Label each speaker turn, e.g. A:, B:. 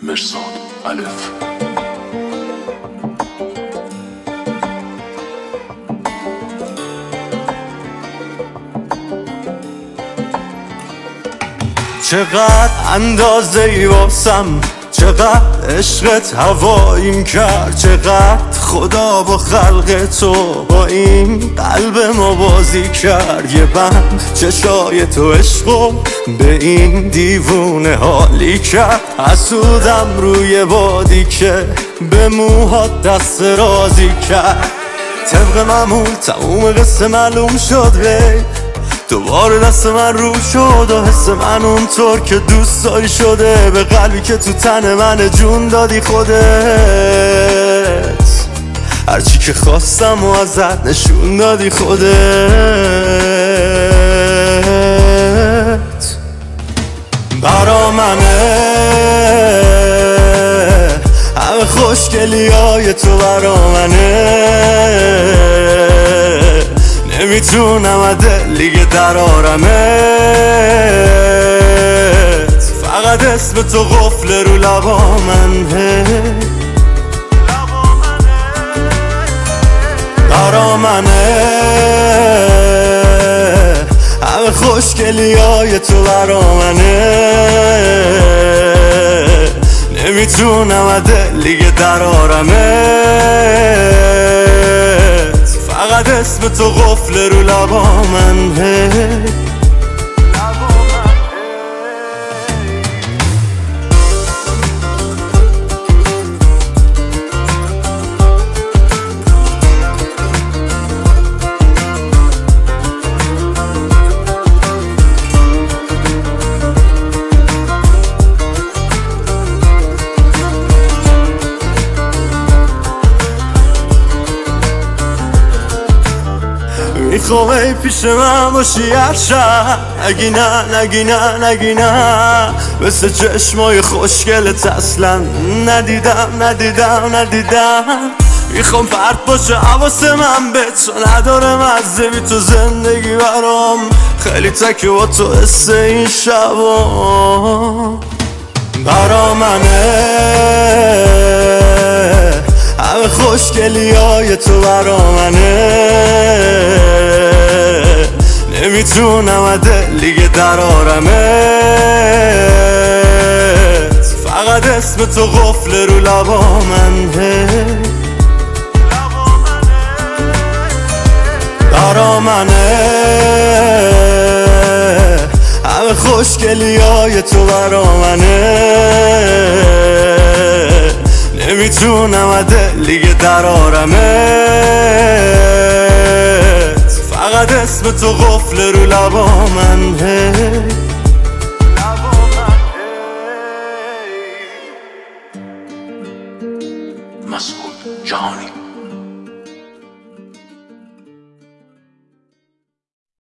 A: مرصاد الف.
B: چقدر اندازه ای واسم، چقدر عشقت هواییم کرد، چقدر خدا با خلق تو با این قلب ما بازی کرد. یه بند چشای تو عشقو به این دیوونه حالی کرد. حسودم روی بادی که به موهات دست رازی کرد. طبق معمول تموم قصه معلوم شد وی دوباره دست من رو شد و حس من اونطور که دوست داری شده. به قلبی که تو تن من جون دادی خودت، هرچی که خواستم و ازت نشون دادی خودت. برا منه همه خوشگلی های تو، برا منه نمیتونم دلیگه در آرمت. فقط اسم تو قفل رو لبا منه. برا منه همه خوشگلی های تو، برا منه نمیتونم دلیگه در آرمت. فقط اسم تو قفل رو لبا منه. میخوام ای پیش من باشی هر شب، نگی نه نگی نه نگی نه. مثل چشمای خوشگلت اصلا ندیدم. میخوام پرت باشه حواس من به تو، نداره مزه بی تو زندگی برام. خیلی تکه با تو حس این شبا. برا منه همه خوشگلی های تو، برا منه نمیتونم دلیگه در آرمت. فقط اسم تو قفل رو لبا منه. برا منه همه خوشگلی های تو، برا منه نمیتونم دلیگه در آرمت. فقط اسم تو قفل رو لبا منه.
A: مسعود جهانی.